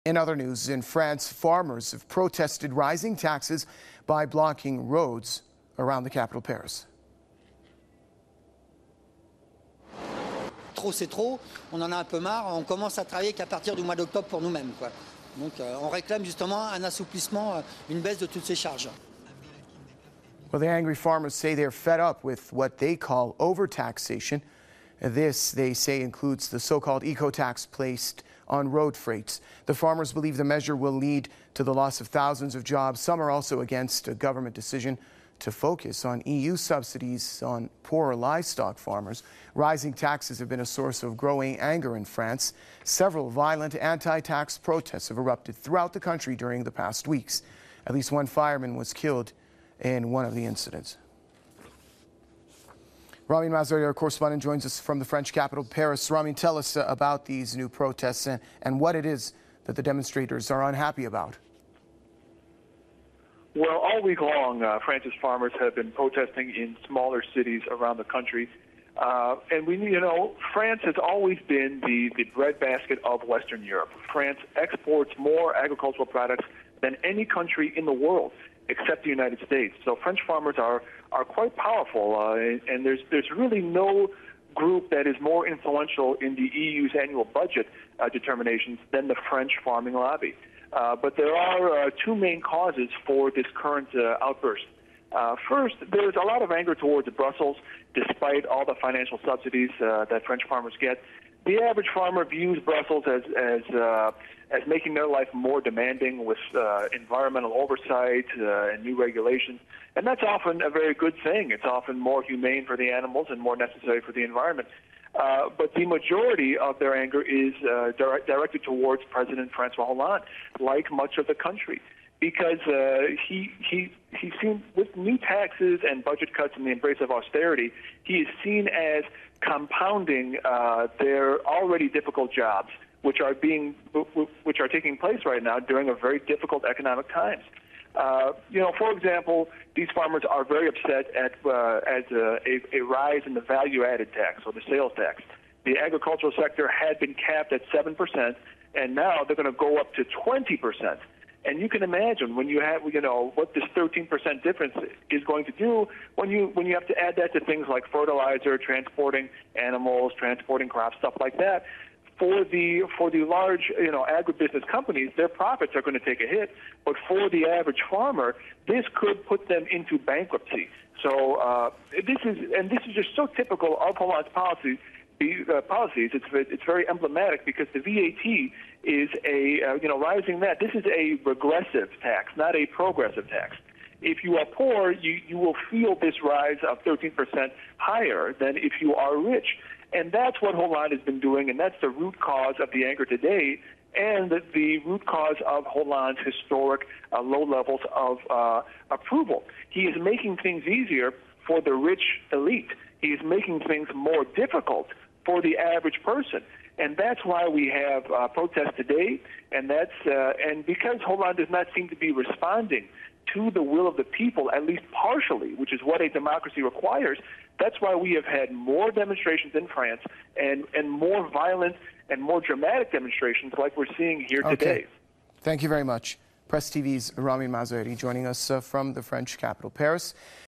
In other news, in France, farmers have protested rising taxes by blocking roads around the capital, Paris. Trop, c'est trop. On en a un peu marre. On commence à travailler qu'à partir du mois d'octobre pour nous-mêmes, quoi. Donc, on réclame justement un assouplissement, une baisse de toutes ces charges. Well, the angry farmers say they're fed up with what they call overtaxation. This, they say, includes the so-called eco-tax placed on road freights. The farmers believe the measure will lead to the loss of thousands of jobs. Some are also against a government decision to focus on EU subsidies on poorer livestock farmers. Rising taxes have been a source of growing anger in France. Several violent anti-tax protests have erupted throughout the country during the past weeks. At least one fireman was killed in one of the incidents. Ramin Mazari, our correspondent, joins us from the French capital, Paris. Ramin, tell us about these new protests and what it is that the demonstrators are unhappy about. Well, all week long, France's farmers have been protesting in smaller cities around the country. And France has always been the breadbasket of Western Europe. France exports more agricultural products than any country in the world, except the United States. So French farmers are quite powerful, and there's really no group that is more influential in the EU's annual budget determinations than the French farming lobby. But there are two main causes for this current outburst. First, there's a lot of anger towards Brussels, despite all the financial subsidies that French farmers get. The average farmer views Brussels as making their life more demanding with environmental oversight and new regulations. And that's often a very good thing. It's often more humane for the animals and more necessary for the environment. But the majority of their anger is directed towards President Francois Hollande, like much of the country, because he seen, with new taxes and budget cuts and the embrace of austerity, he is seen as compounding their already difficult jobs, which are taking place right now during a very difficult economic times. For example, these farmers are very upset at a rise in the value-added tax, or the sales tax. The agricultural sector had been capped at 7%, and now they're going to go up to 20%. And you can imagine when you have, what this 13% difference is going to do when you have to add that to things like fertilizer, transporting animals, transporting crops, stuff like that. For the large, agribusiness companies, their profits are going to take a hit. But for the average farmer, this could put them into bankruptcy. So this is just so typical of Hollande's policies. It's very emblematic because the VAT is rising that. This is a regressive tax, not a progressive tax. If you are poor, you will feel this rise of 13% higher than if you are rich. And that's what Hollande has been doing, and that's the root cause of the anger today and the root cause of Hollande's historic low levels of approval. He is making things easier for the rich elite. He is making things more difficult for the average person. And that's why we have protests today, and because Hollande does not seem to be responding to the will of the people, at least partially, which is what a democracy requires, that's why we have had more demonstrations in France and more violent and more dramatic demonstrations like we're seeing here today. Thank you very much. Press TV's Ramin Mazari joining us from the French capital, Paris.